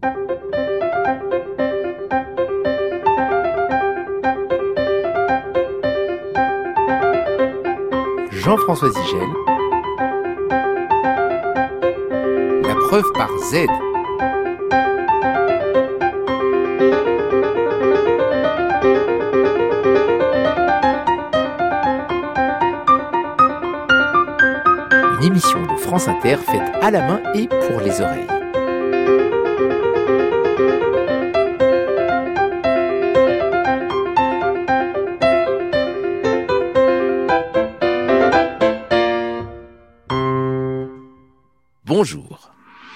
Jean-François Zigel. La preuve par Z. Une émission de France Inter faite à la main et pour les oreilles. Bonjour.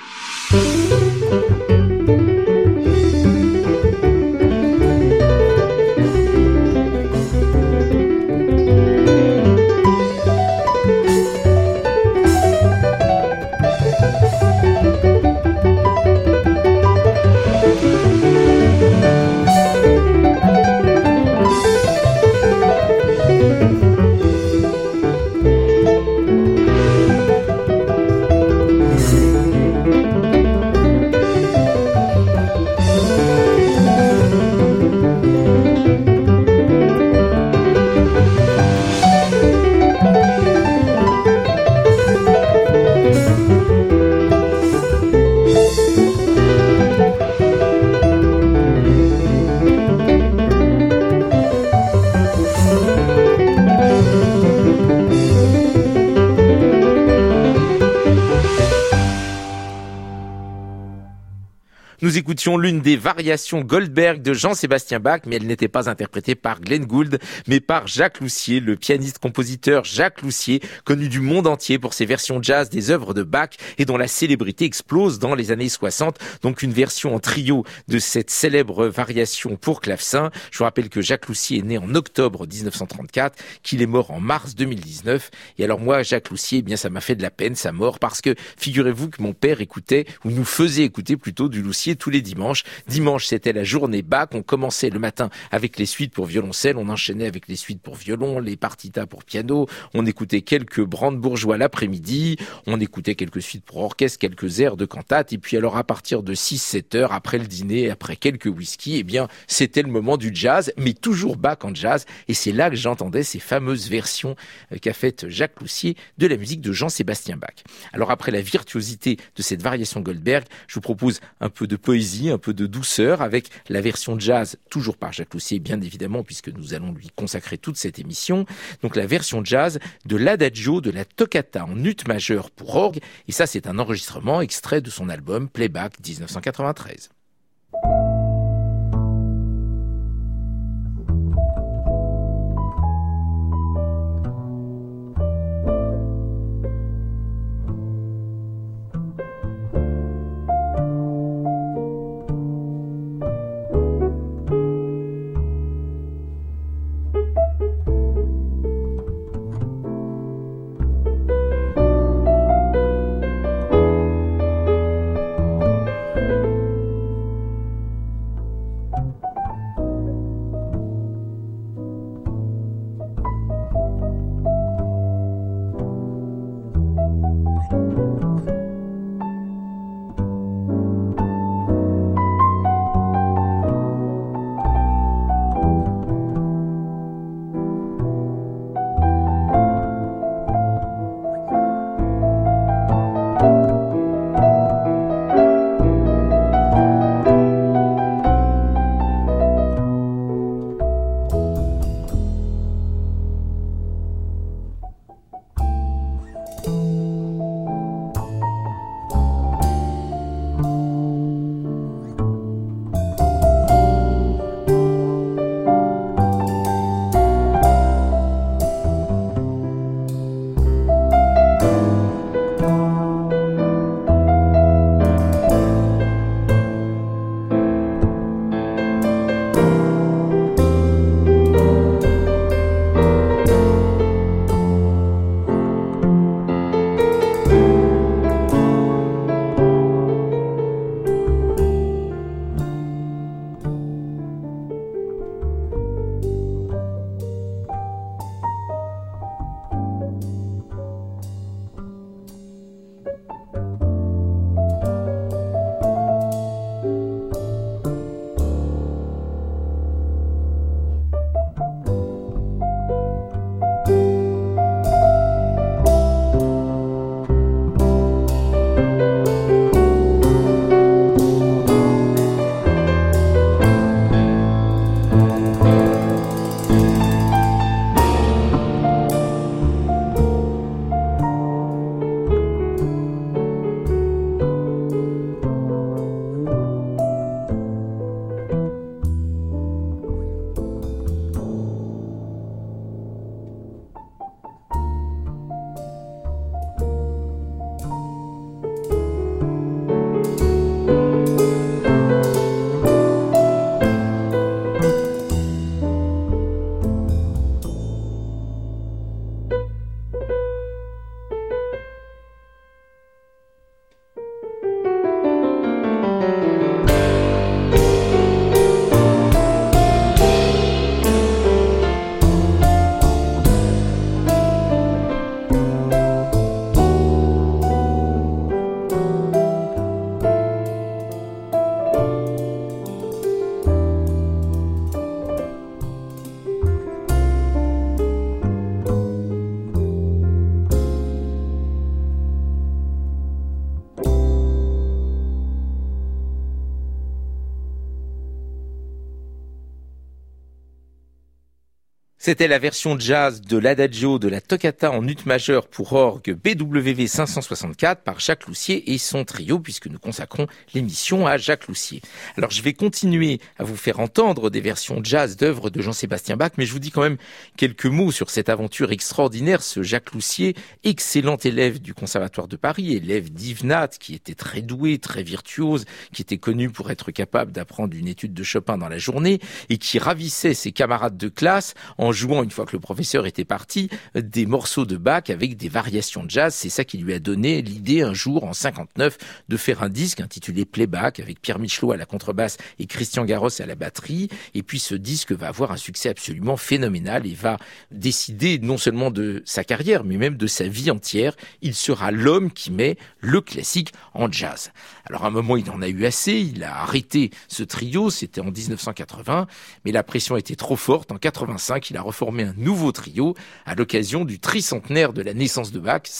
Nous écoutions l'une des variations Goldberg de Jean-Sébastien Bach, mais elle n'était pas interprétée par Glenn Gould, mais par Jacques Loussier, le pianiste-compositeur Jacques Loussier, connu du monde entier pour ses versions jazz des œuvres de Bach et dont la célébrité explose dans les années 60. Donc une version en trio de cette célèbre variation pour clavecin. Je vous rappelle que Jacques Loussier est né en octobre 1934, qu'il est mort en mars 2019. Et alors moi, Jacques Loussier, eh bien ça m'a fait de la peine sa mort, parce que figurez-vous que mon père écoutait, ou nous faisait écouter plutôt, du Loussier tous les dimanches. Dimanche, c'était la journée Bach. On commençait le matin avec les suites pour violoncelle, on enchaînait avec les suites pour violon, les partitas pour piano, on écoutait quelques brandebourgeois l'après-midi, on écoutait quelques suites pour orchestre, quelques airs de cantate, et puis alors à partir de 6-7 heures, après le dîner, après quelques whisky, eh bien, c'était le moment du jazz, mais toujours Bach en jazz, et c'est là que j'entendais ces fameuses versions qu'a faites Jacques Loussier de la musique de Jean-Sébastien Bach. Alors après la virtuosité de cette variation Goldberg, je vous propose un peu de poésie, un peu de douceur avec la version jazz, toujours par Jacques Loussier, bien évidemment, puisque nous allons lui consacrer toute cette émission. Donc la version jazz de l'adagio de la toccata en ut majeur pour orgue, et ça c'est un enregistrement extrait de son album Playback 1993. C'était la version jazz de l'Adagio de la Toccata en ut majeur pour orgue BWV 564 par Jacques Loussier et son trio, puisque nous consacrons l'émission à Jacques Loussier. Alors je vais continuer à vous faire entendre des versions jazz d'œuvres de Jean-Sébastien Bach, mais je vous dis quand même quelques mots sur cette aventure extraordinaire. Ce Jacques Loussier, excellent élève du Conservatoire de Paris, élève d'Yves Nat, qui était très doué, très virtuose, qui était connu pour être capable d'apprendre une étude de Chopin dans la journée et qui ravissait ses camarades de classe en jouant, une fois que le professeur était parti, des morceaux de Bach avec des variations de jazz. C'est ça qui lui a donné l'idée un jour, en 59, de faire un disque intitulé Playback avec Pierre Michelot à la contrebasse et Christian Garros à la batterie. Et puis ce disque va avoir un succès absolument phénoménal et va décider non seulement de sa carrière, mais même de sa vie entière. Il sera l'homme qui met le classique en jazz. Alors à un moment, il en a eu assez, il a arrêté ce trio, c'était en 1980, mais la pression était trop forte. En 85, il a reformé un nouveau trio à l'occasion du tricentenaire de la naissance de Bach,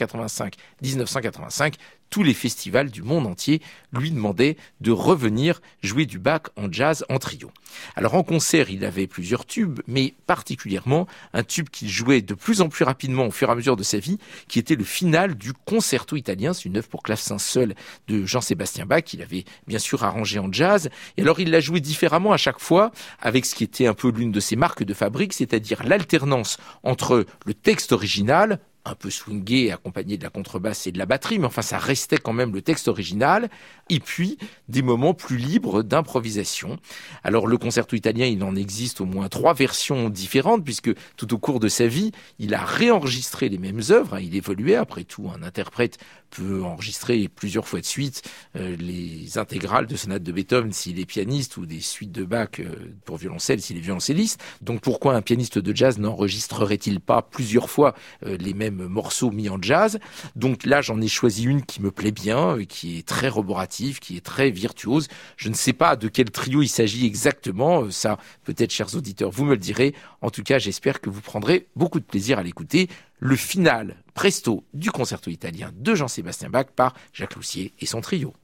1685-1985. Tous les festivals du monde entier lui demandaient de revenir jouer du Bach en jazz en trio. Alors en concert, il avait plusieurs tubes, mais particulièrement un tube qu'il jouait de plus en plus rapidement au fur et à mesure de sa vie, qui était le final du Concerto italien. C'est une œuvre pour clavecin seul de Jean-Sébastien Bach, qu'il avait bien sûr arrangé en jazz. Et alors il l'a joué différemment à chaque fois, avec ce qui était un peu l'une de ses marques de fabrique, c'est-à-dire l'alternance entre le texte original, un peu swingé, accompagné de la contrebasse et de la batterie, mais enfin ça restait quand même le texte original, et puis des moments plus libres d'improvisation. Alors le concerto italien, il en existe au moins 3 versions différentes, puisque tout au cours de sa vie, il a réenregistré les mêmes œuvres, il évoluait, après tout, un interprète peut enregistrer plusieurs fois de suite les intégrales de sonates de Beethoven s'il est pianiste, ou des suites de Bach pour violoncelle s'il est violoncelliste. Donc pourquoi un pianiste de jazz n'enregistrerait-il pas plusieurs fois les mêmes morceaux mis en jazz? Donc là, j'en ai choisi une qui me plaît bien, qui est très roborative, qui est très virtuose. Je ne sais pas de quel trio il s'agit exactement, ça peut-être, chers auditeurs, vous me le direz. En tout cas, j'espère que vous prendrez beaucoup de plaisir à l'écouter. Le final presto du concerto italien de Jean-Sébastien Bach par Jacques Loussier et son trio.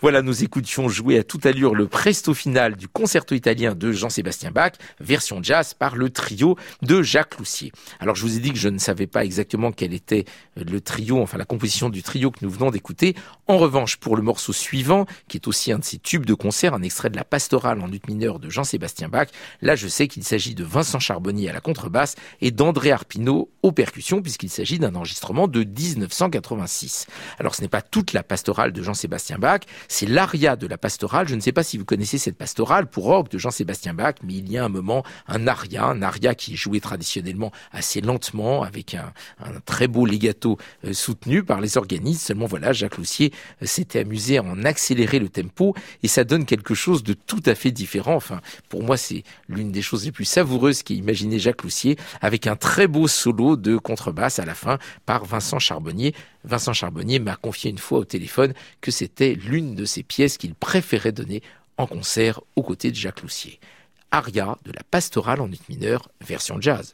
Voilà, nous écoutions jouer à toute allure le presto final du concerto italien de Jean-Sébastien Bach, version jazz par le trio de Jacques Loussier. Alors je vous ai dit que je ne savais pas exactement quel était le trio, enfin la composition du trio que nous venons d'écouter. En revanche, pour le morceau suivant, qui est aussi un de ses tubes de concert, un extrait de la pastorale en ut mineur de Jean-Sébastien Bach, là je sais qu'il s'agit de Vincent Charbonnier à la contrebasse et d'André Arpino aux percussions, puisqu'il s'agit d'un enregistrement de 1986. Alors ce n'est pas toute la pastorale de Jean-Sébastien Bach, c'est l'aria de la pastorale. Je ne sais pas si vous connaissez cette pastorale pour orgue de Jean-Sébastien Bach, mais il y a un moment un aria qui est joué traditionnellement assez lentement, avec un très beau legato soutenu par les organistes. Seulement voilà, Jacques Loussier s'était amusé à en accélérer le tempo, et ça donne quelque chose de tout à fait différent. Enfin, pour moi, c'est l'une des choses les plus savoureuses qu'ait imaginé Jacques Loussier, avec un très beau solo de contrebasse à la fin par Vincent Charbonnier. Vincent Charbonnier m'a confié une fois au téléphone que c'était l'une de ses pièces qu'il préférait donner en concert aux côtés de Jacques Loussier. Aria de la pastorale en ut mineur, version jazz.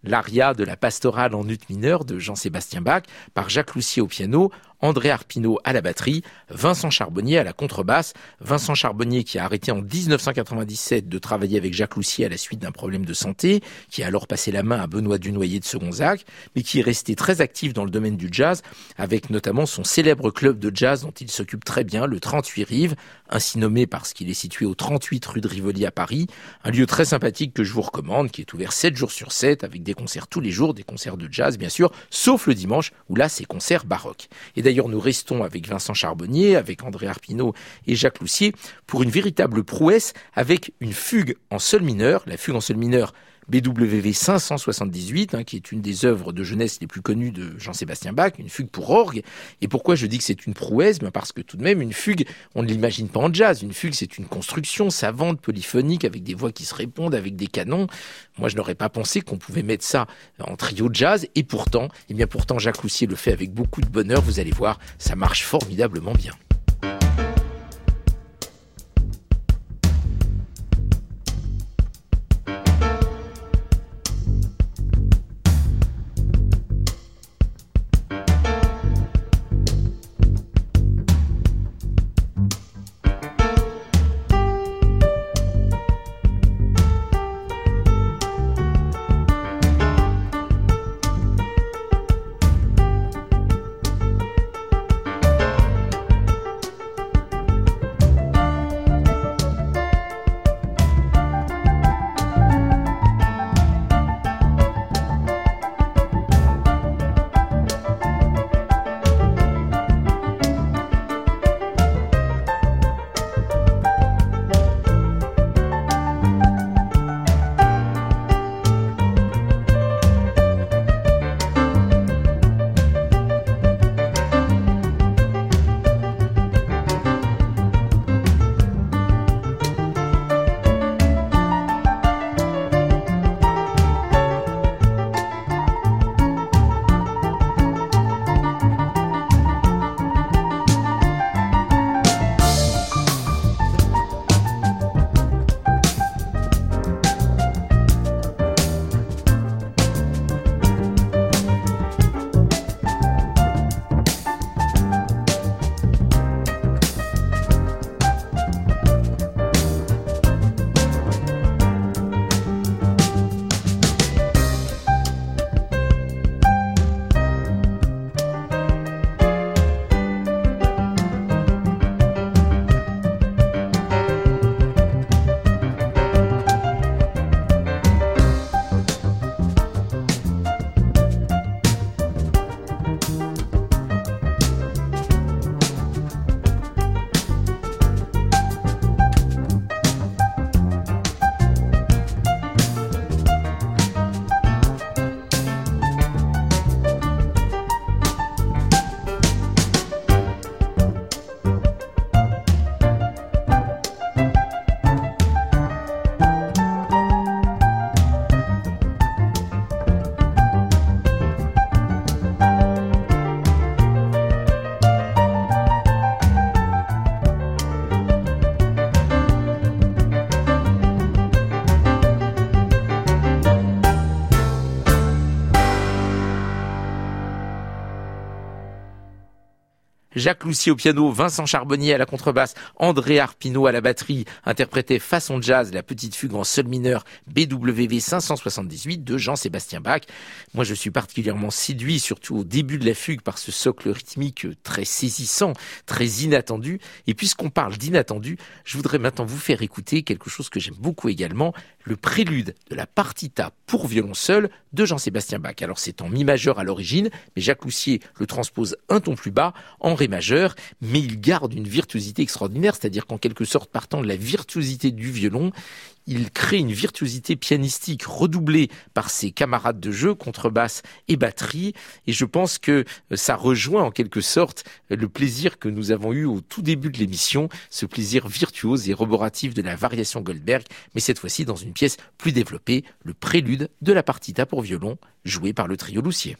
l'aria de la pastorale en ut mineur de Jean-Sébastien Bach par Jacques Loussier au piano, André Arpino à la batterie, Vincent Charbonnier à la contrebasse. Vincent Charbonnier qui a arrêté en 1997 de travailler avec Jacques Loussier à la suite d'un problème de santé, qui a alors passé la main à Benoît Dunoyer de Segonzac, mais qui est resté très actif dans le domaine du jazz, avec notamment son célèbre club de jazz dont il s'occupe très bien, le 38 Rives, ainsi nommé parce qu'il est situé au 38 rue de Rivoli à Paris, un lieu très sympathique que je vous recommande, qui est ouvert 7 jours sur 7, avec des concerts tous les jours, des concerts de jazz bien sûr, sauf le dimanche, où là c'est concert baroque. Et d'ailleurs, nous restons avec Vincent Charbonnier, avec André Arpino et Jacques Loussier pour une véritable prouesse avec une fugue en sol mineur, la fugue en sol mineur BWV 578, qui est une des œuvres de jeunesse les plus connues de Jean-Sébastien Bach, une fugue pour orgue. Et pourquoi je dis que c'est une prouesse ? Parce que tout de même, une fugue, on ne l'imagine pas en jazz. Une fugue, c'est une construction savante, polyphonique, avec des voix qui se répondent, avec des canons. Moi, je n'aurais pas pensé qu'on pouvait mettre ça en trio de jazz. Et pourtant, Jacques Loussier le fait avec beaucoup de bonheur. Vous allez voir, ça marche formidablement bien. Jacques Loussier au piano, Vincent Charbonnier à la contrebasse, André Arpino à la batterie, interprétait façon jazz la petite fugue en sol mineur BWV 578 de Jean-Sébastien Bach. Moi, je suis particulièrement séduit, surtout au début de la fugue, par ce socle rythmique très saisissant, très inattendu. Et puisqu'on parle d'inattendu, je voudrais maintenant vous faire écouter quelque chose que j'aime beaucoup également, le prélude de la partita pour violon seul de Jean-Sébastien Bach. Alors c'est en mi majeur à l'origine, mais Jacques Loussier le transpose un ton plus bas, en ré majeur, mais il garde une virtuosité extraordinaire, c'est-à-dire qu'en quelque sorte, partant de la virtuosité du violon, il crée une virtuosité pianistique redoublée par ses camarades de jeu, contrebasse et batterie, et je pense que ça rejoint en quelque sorte le plaisir que nous avons eu au tout début de l'émission, ce plaisir virtuose et roboratif de la variation Goldberg, mais cette fois-ci dans une pièce plus développée, le prélude de la partita pour violon, joué par le trio Loussier.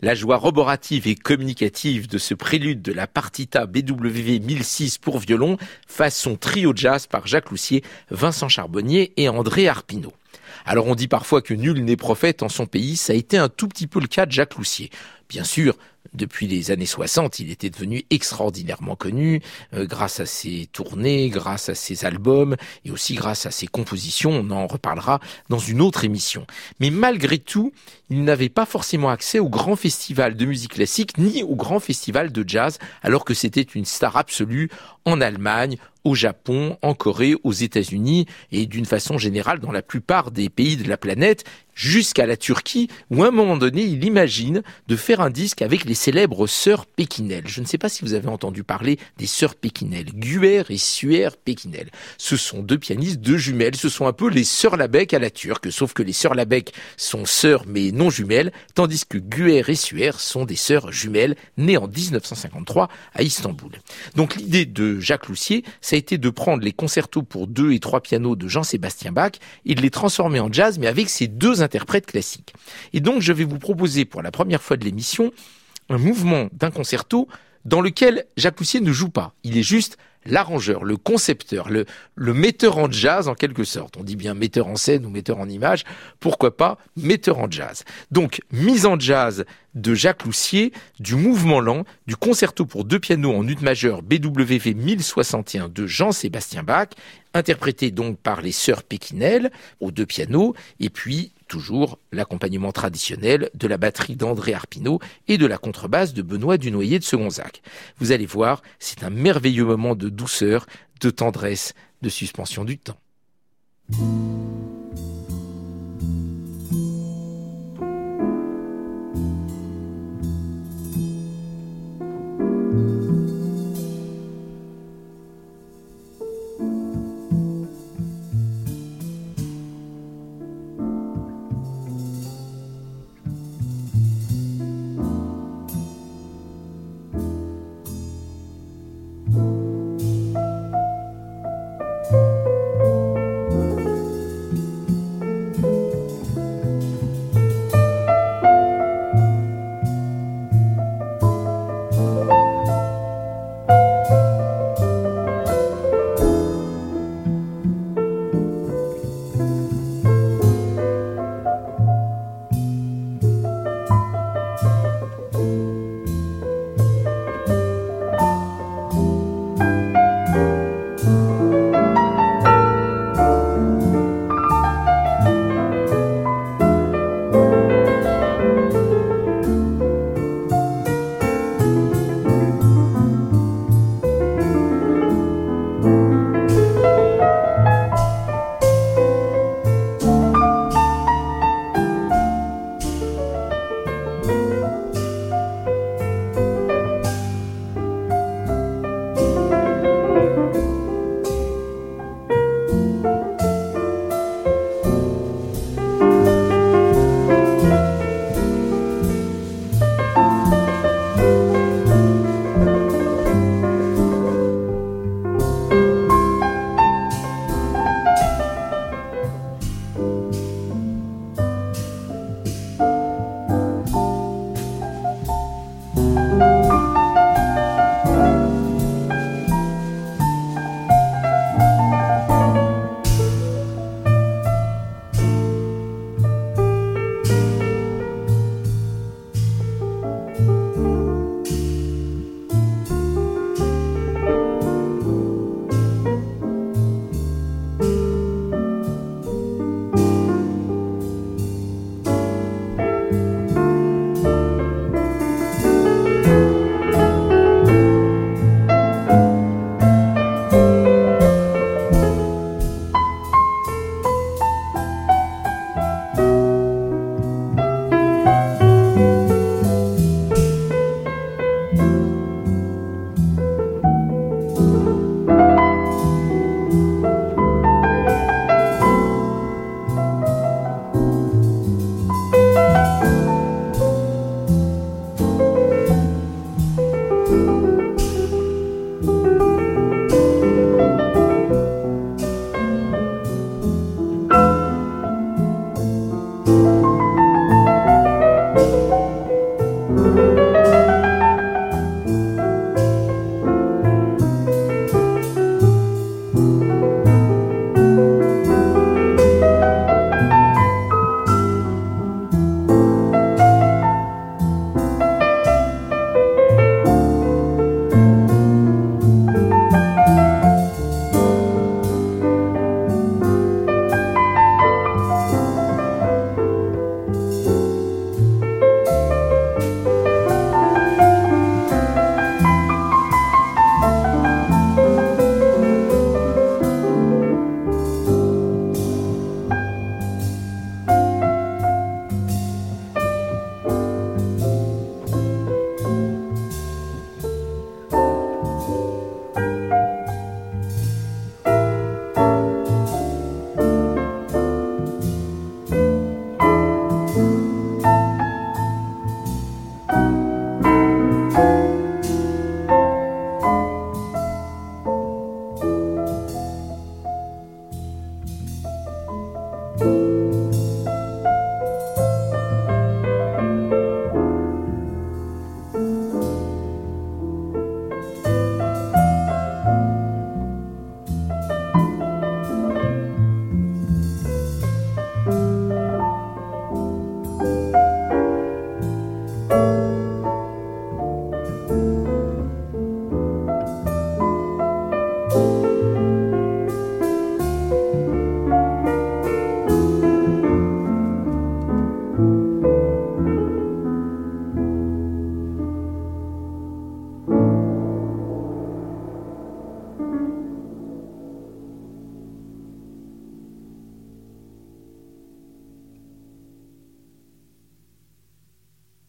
La joie roborative et communicative de ce prélude de la partita BWV 1006 pour violon, façon trio jazz par Jacques Loussier, Vincent Charbonnier et André Arpino. Alors on dit parfois que nul n'est prophète en son pays, ça a été un tout petit peu le cas de Jacques Loussier. Bien sûr, depuis les années 60, il était devenu extraordinairement connu grâce à ses tournées, grâce à ses albums et aussi grâce à ses compositions. On en reparlera dans une autre émission. Mais malgré tout, il n'avait pas forcément accès au grand festival de musique classique ni au grand festival de jazz, alors que c'était une star absolue en Allemagne, au Japon, en Corée, aux États-Unis et d'une façon générale dans la plupart des pays de la planète, jusqu'à la Turquie, où à un moment donné, il imagine de faire un disque avec les célèbres sœurs Pékinel. Je ne sais pas si vous avez entendu parler des sœurs Pékinel, Güer et Suer Pékinel. Ce sont deux pianistes, deux jumelles, ce sont un peu les sœurs Labèque à la turque, sauf que les sœurs Labèque sont sœurs mais non jumelles, tandis que Güer et Suer sont des sœurs jumelles nées en 1953 à Istanbul. Donc l'idée de Jacques Loussier, ça a été de prendre les concertos pour 2 et 3 pianos de Jean-Sébastien Bach et de les transformer en jazz, mais avec ces deux interprètes classiques. Et donc je vais vous proposer pour la première fois de l'émission un mouvement d'un concerto dans lequel Jacques Loussier ne joue pas. Il est juste l'arrangeur, le concepteur, le metteur en jazz en quelque sorte. On dit bien metteur en scène ou metteur en image, pourquoi pas metteur en jazz. Donc, mise en jazz de Jacques Loussier, du mouvement lent, du concerto pour 2 pianos en ut majeur BWV 1061 de Jean-Sébastien Bach, interprété donc par les sœurs Pékinel aux 2 pianos, et puis toujours l'accompagnement traditionnel de la batterie d'André Arpino et de la contrebasse de Benoît Dunoyer de Segonzac. Vous allez voir, c'est un merveilleux moment de douceur, de tendresse, de suspension du temps.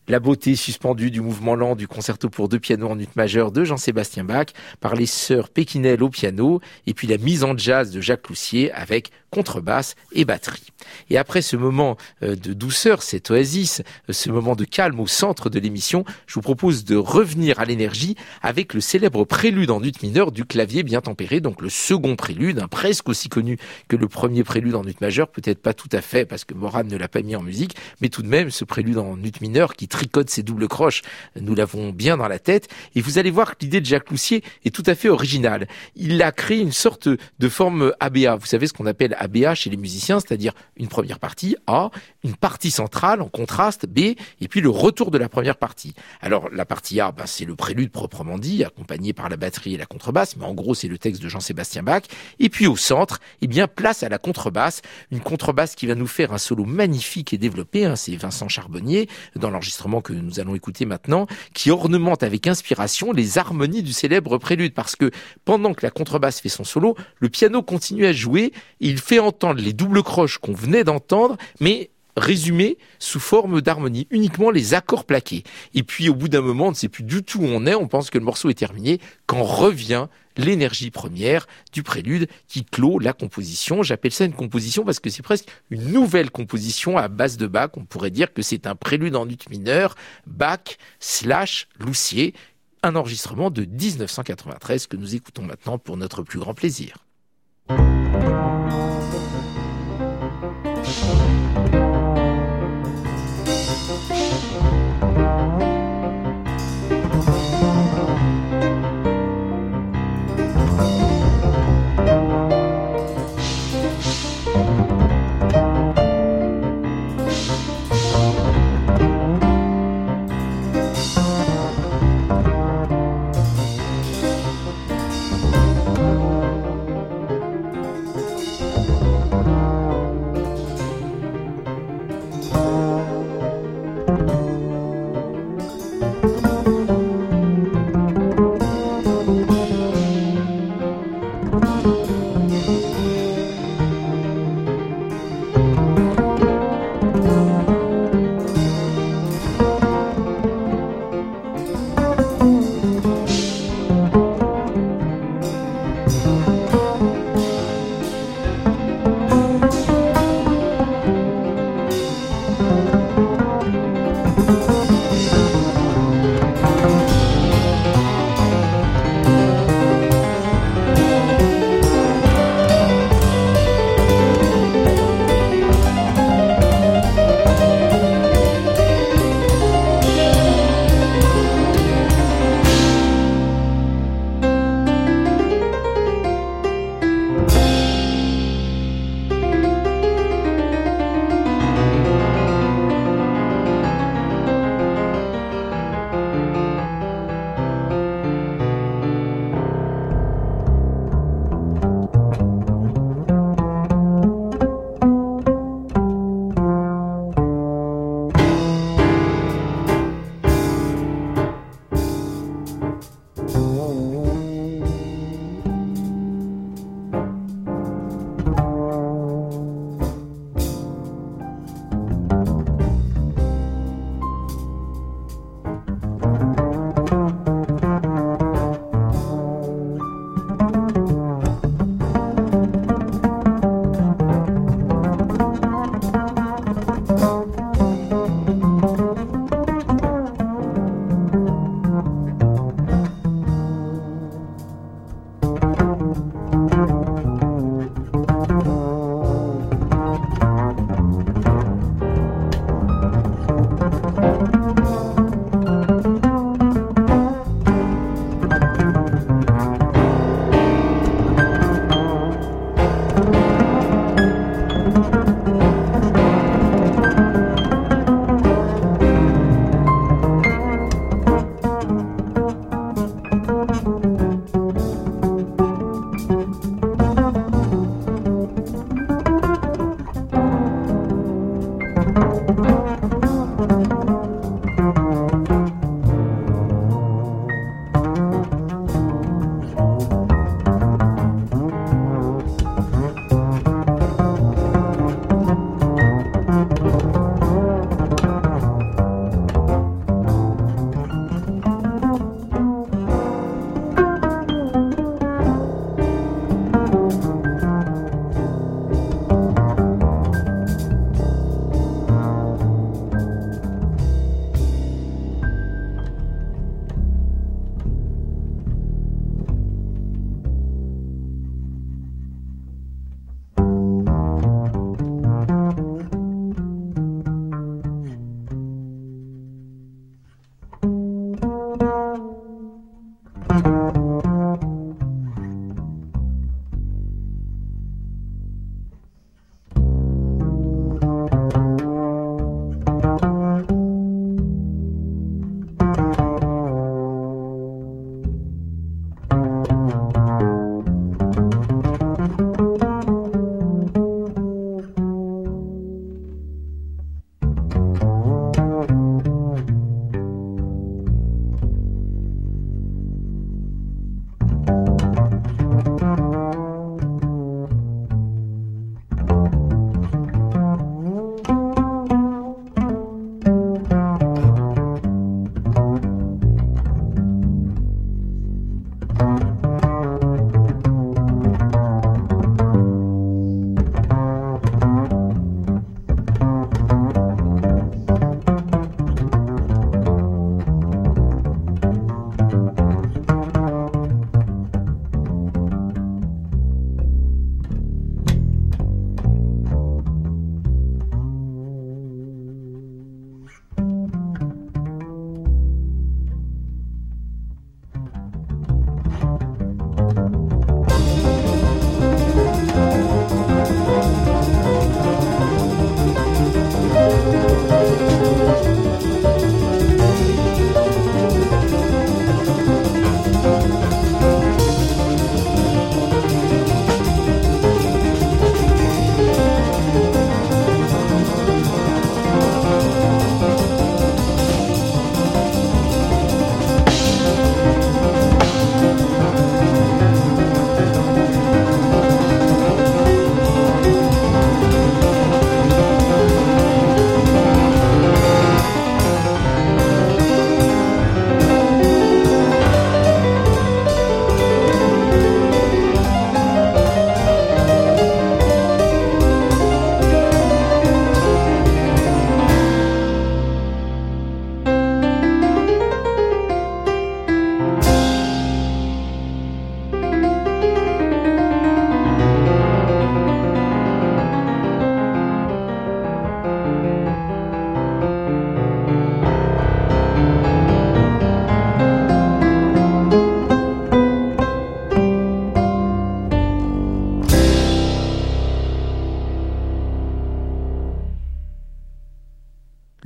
La beauté suspendue du mouvement lent du concerto pour 2 pianos en ut majeur de Jean-Sébastien Bach par les sœurs Pékinel au piano et puis la mise en jazz de Jacques Loussier avec contrebasse et batterie. Et après ce moment de douceur, cette oasis, ce moment de calme au centre de l'émission, je vous propose de revenir à l'énergie avec le célèbre prélude en ut mineur du clavier bien tempéré, donc le second prélude, presque aussi connu que le premier prélude en ut majeur, peut-être pas tout à fait parce que Moran ne l'a pas mis en musique, mais tout de même ce prélude en ut mineur qui tricote ses doubles croches, nous l'avons bien dans la tête, et vous allez voir que l'idée de Jacques Loussier est tout à fait originale. Il a créé une sorte de forme ABA, vous savez ce qu'on appelle ABA chez les musiciens, c'est-à-dire une première partie A, une partie centrale en contraste B, et puis le retour de la première partie. Alors la partie A, c'est le prélude proprement dit, accompagné par la batterie et la contrebasse, mais en gros c'est le texte de Jean-Sébastien Bach, et puis au centre, place à la contrebasse, une contrebasse qui va nous faire un solo magnifique et développé, c'est Vincent Charbonnier, dans l'enregistrement que nous allons écouter maintenant, qui ornemente avec inspiration les harmonies du célèbre prélude, parce que pendant que la contrebasse fait son solo, le piano continue à jouer, et il fait entendre les doubles croches qu'on venait d'entendre, mais résumé sous forme d'harmonie, uniquement les accords plaqués. Et puis au bout d'un moment, on ne sait plus du tout où on est, on pense que le morceau est terminé, quand revient l'énergie première du prélude qui clôt la composition. J'appelle ça une composition parce que c'est presque une nouvelle composition à base de Bach. On pourrait dire que c'est un prélude en ut mineur, Bach/Loussier, un enregistrement de 1993 que nous écoutons maintenant pour notre plus grand plaisir.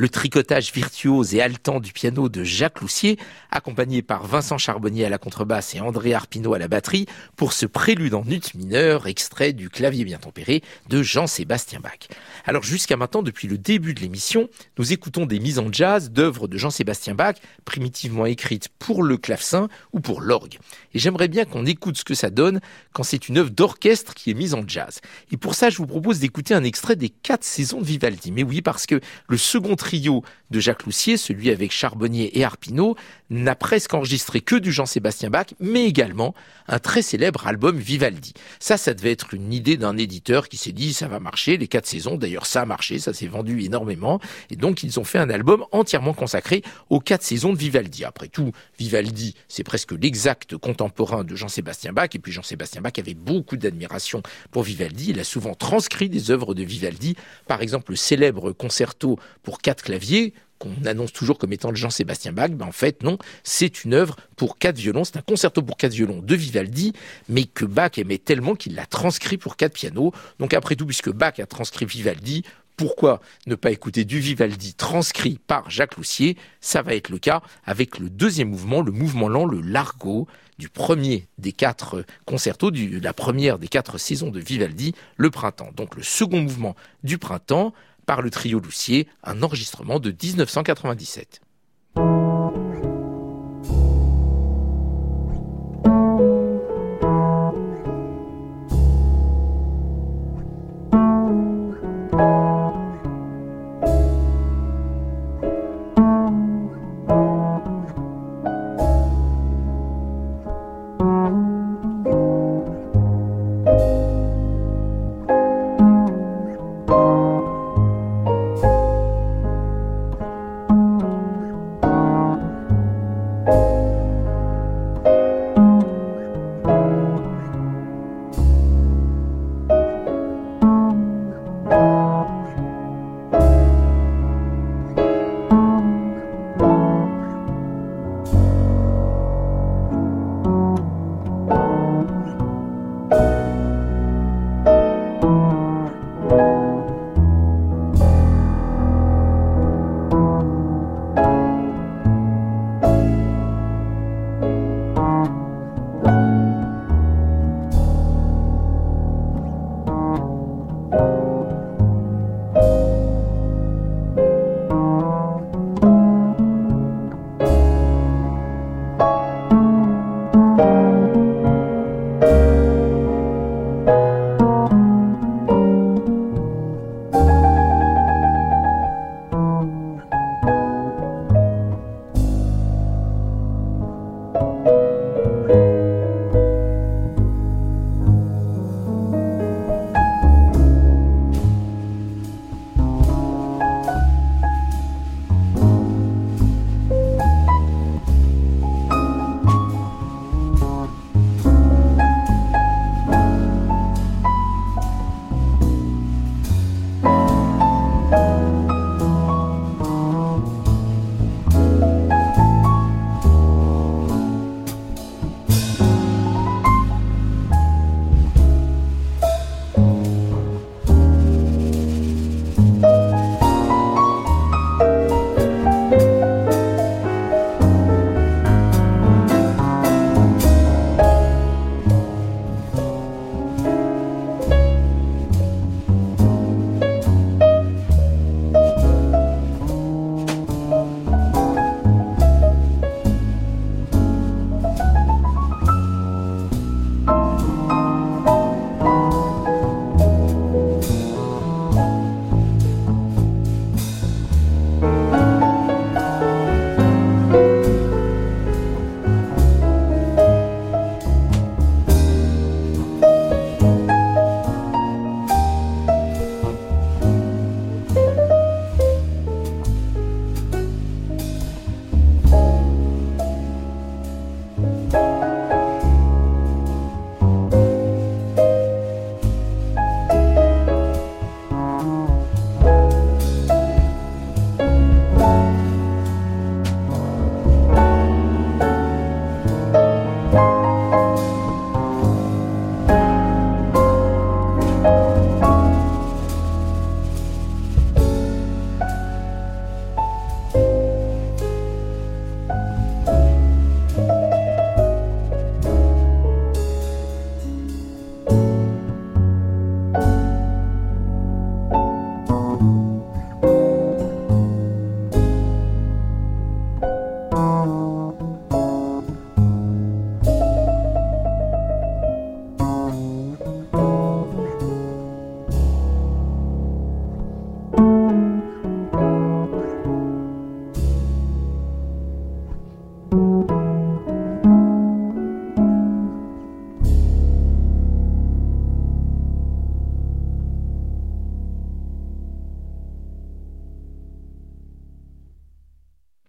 Le tricotage virtuose et haletant du piano de Jacques Loussier, accompagné par Vincent Charbonnier à la contrebasse et André Arpino à la batterie, pour ce prélude en ut mineur, extrait du Clavier bien tempéré de Jean-Sébastien Bach. Alors jusqu'à maintenant, depuis le début de l'émission, nous écoutons des mises en jazz d'œuvres de Jean-Sébastien Bach, primitivement écrites pour le clavecin ou pour l'orgue. Et j'aimerais bien qu'on écoute ce que ça donne quand c'est une œuvre d'orchestre qui est mise en jazz. Et pour ça, je vous propose d'écouter un extrait des 4 saisons de Vivaldi. Mais oui, parce que le second trio de Jacques Loussier, celui avec Charbonnier et Arpino, n'a presque enregistré que du Jean-Sébastien Bach, mais également un très célèbre album Vivaldi. Ça devait être une idée d'un éditeur qui s'est dit ça va marcher, les 4 saisons. D'ailleurs, ça a marché, ça s'est vendu énormément. Et donc, ils ont fait un album entièrement consacré aux 4 saisons de Vivaldi. Après tout, Vivaldi, c'est presque l'exact contemporain de Jean-Sébastien Bach. Et puis, Jean-Sébastien Bach avait beaucoup d'admiration pour Vivaldi. Il a souvent transcrit des œuvres de Vivaldi. Par exemple, le célèbre concerto pour 4 claviers, qu'on annonce toujours comme étant de Jean-Sébastien Bach, en fait non, c'est une œuvre pour 4 violons, c'est un concerto pour 4 violons de Vivaldi, mais que Bach aimait tellement qu'il l'a transcrit pour 4 pianos. Donc après tout, puisque Bach a transcrit Vivaldi, pourquoi ne pas écouter du Vivaldi transcrit par Jacques Loussier? Ça va être le cas avec le deuxième mouvement, le mouvement lent, le largo, du premier des 4 concertos, la première des 4 saisons de Vivaldi, le printemps. Donc le second mouvement du printemps, par le trio Loussier, un enregistrement de 1997.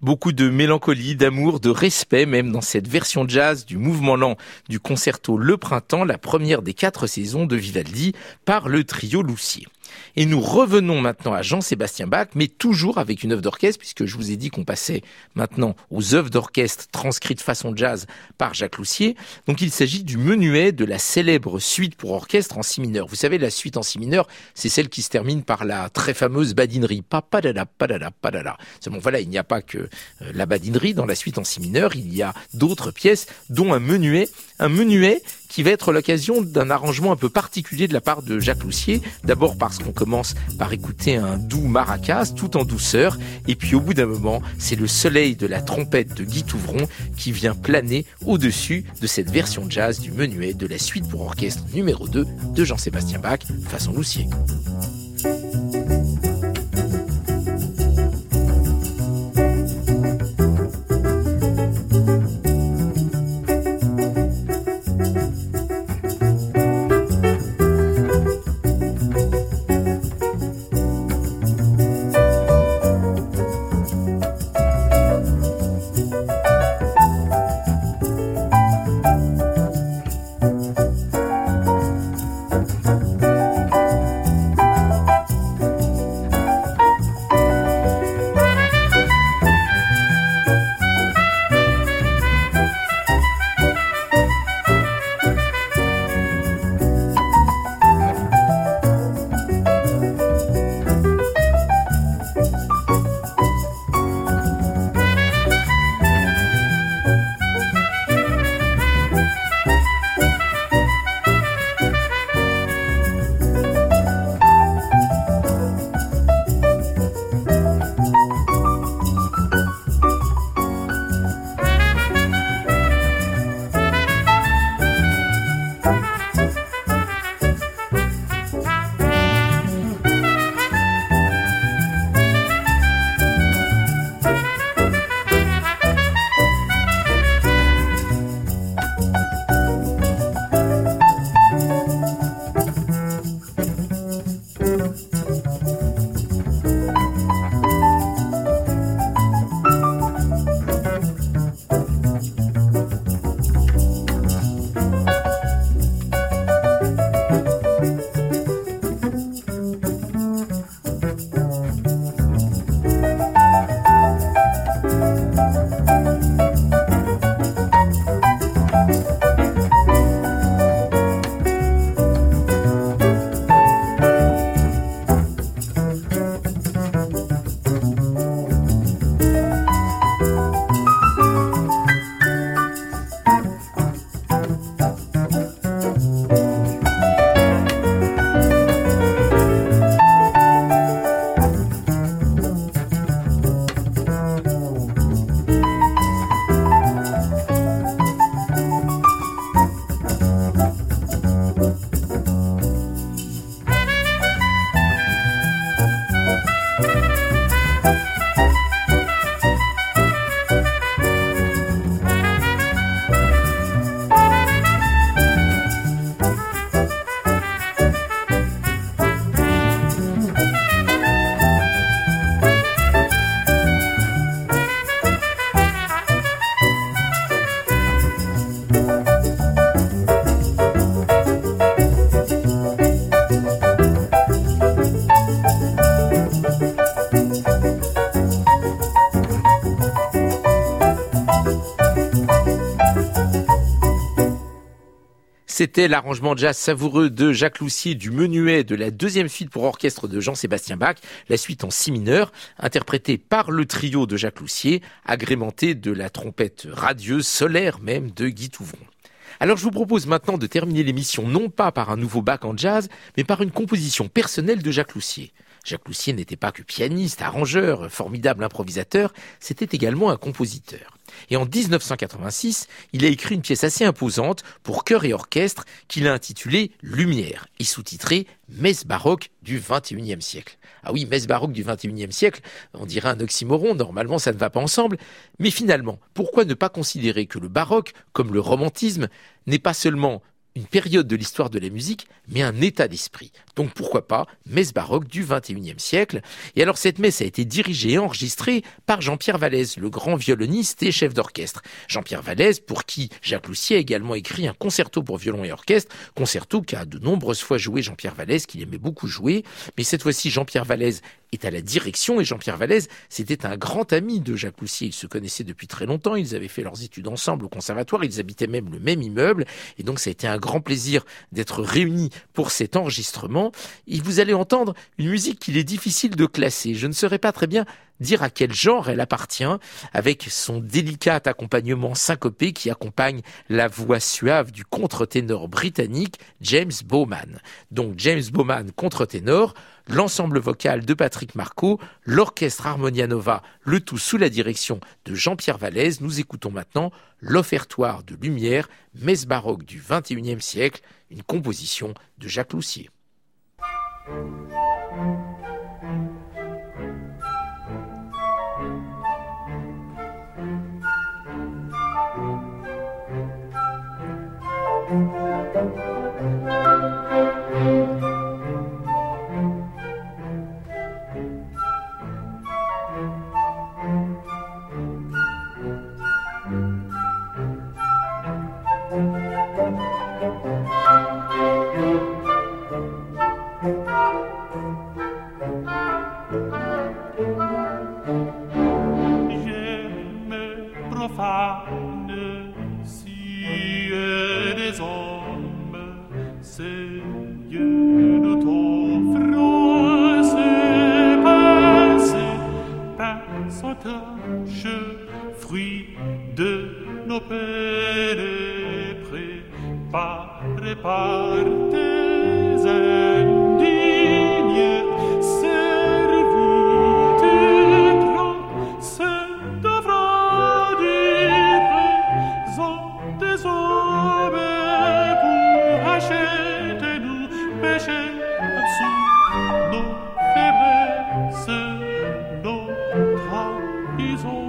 Beaucoup de mélancolie, d'amour, de respect même dans cette version jazz du mouvement lent du concerto Le Printemps, la première des 4 saisons de Vivaldi par le trio Lussier. Et nous revenons maintenant à Jean-Sébastien Bach, mais toujours avec une œuvre d'orchestre, puisque je vous ai dit qu'on passait maintenant aux œuvres d'orchestre transcrites façon jazz par Jacques Lussier. Donc il s'agit du menuet de la célèbre suite pour orchestre en si mineur. Vous savez, la suite en si mineur, c'est celle qui se termine par la très fameuse badinerie. Pa-pa-da-da, pa-da-da, pa-da-da. Seulement voilà, il n'y a pas que la badinerie dans la suite en si mineur, il y a d'autres pièces, dont un menuet qui va être l'occasion d'un arrangement un peu particulier de la part de Jacques Lussier. D'abord parce qu'on commence par écouter un doux maracas tout en douceur, et puis au bout d'un moment, c'est le soleil de la trompette de Guy Touvron qui vient planer au-dessus de cette version jazz du menuet de la suite pour orchestre numéro 2 de Jean-Sébastien Bach, façon Lussier. C'était l'arrangement jazz savoureux de Jacques Lussier du menuet de la deuxième suite pour orchestre de Jean-Sébastien Bach, la suite en si mineur, interprétée par le trio de Jacques Lussier, agrémentée de la trompette radieuse, solaire même, de Guy Touvron. Alors je vous propose maintenant de terminer l'émission non pas par un nouveau Bach en jazz, mais par une composition personnelle de Jacques Lussier. Jacques Lussier n'était pas que pianiste, arrangeur, formidable improvisateur, c'était également un compositeur. Et en 1986, il a écrit une pièce assez imposante pour chœur et orchestre qu'il a intitulée Lumière et sous-titrée Messe baroque du XXIe siècle. Ah oui, messe baroque du XXIe siècle, on dirait un oxymoron, normalement ça ne va pas ensemble, mais finalement, pourquoi ne pas considérer que le baroque, comme le romantisme, n'est pas seulement une période de l'histoire de la musique, mais un état d'esprit. Donc pourquoi pas messe baroque du XXIe siècle. Et alors cette messe a été dirigée et enregistrée par Jean-Pierre Vallès, le grand violoniste et chef d'orchestre. Jean-Pierre Vallès, pour qui Jacques Loussier a également écrit un concerto pour violon et orchestre, concerto qu'a de nombreuses fois joué Jean-Pierre Vallès, qu'il aimait beaucoup jouer. Mais cette fois-ci, Jean-Pierre Vallès est à la direction, et Jean-Pierre Vallès, c'était un grand ami de Jacques Loussier. Ils se connaissaient depuis très longtemps, ils avaient fait leurs études ensemble au conservatoire, ils habitaient même le même immeuble, et donc ça a été un grand plaisir d'être réunis pour cet enregistrement. Et vous allez entendre une musique qu'il est difficile de classer. Je ne saurais pas très bien dire à quel genre elle appartient, avec son délicat accompagnement syncopé qui accompagne la voix suave du contre-ténor britannique James Bowman. Donc James Bowman contre-ténor, l'ensemble vocal de Patrick Marceau, l'orchestre Harmonia Nova, le tout sous la direction de Jean-Pierre Vallès. Nous écoutons maintenant l'Offertoire de Lumière, messe baroque du XXIe siècle, une composition de Jacques Loussier. Fruit de nos peines préparés par tes indignes serviteurs, c'est devra du présent des hommes pour acheter nous péchés sous nos faiblesses, nos trahisons.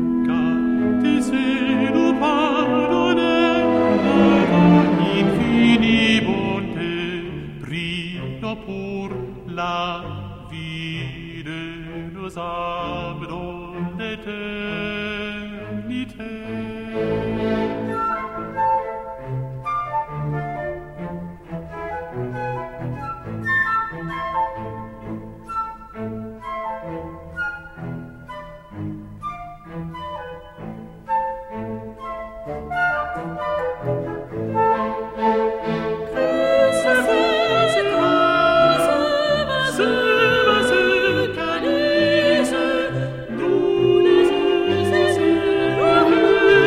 Nous pardonner ta infinie bonté, prions pour la vie de nos âmes dans l'éternité. Nous les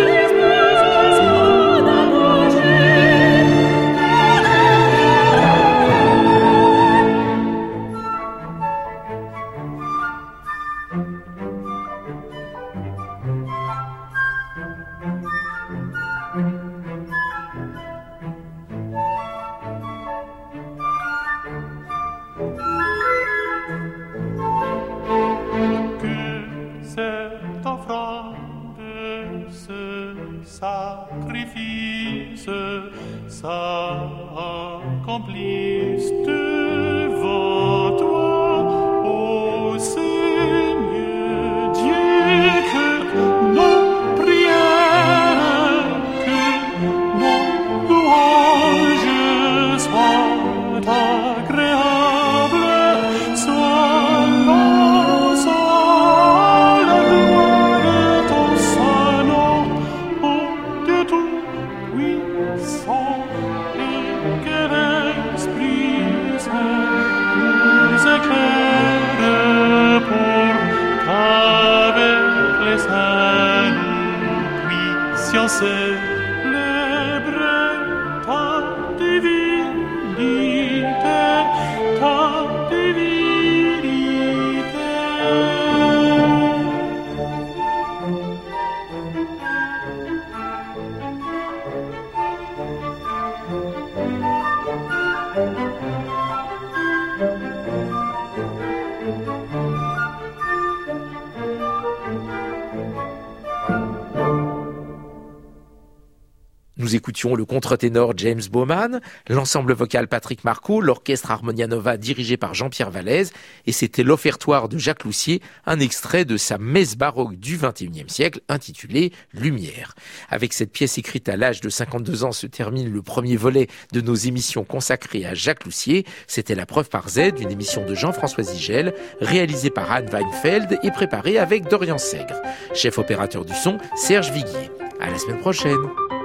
Nous écoutions le contre-ténor James Bauman, l'ensemble vocal Patrick Marcault, l'orchestre Harmonia Nova dirigé par Jean-Pierre Vallès, et c'était l'offertoire de Jacques Loussier, un extrait de sa messe baroque du XXIe siècle intitulée Lumière. Avec cette pièce écrite à l'âge de 52 ans se termine le premier volet de nos émissions consacrées à Jacques Loussier. C'était La Preuve par Z, une émission de Jean-François Zigel, réalisée par Anne Weinfeld et préparée avec Dorian Sègre. Chef opérateur du son, Serge Viguier. À la semaine prochaine.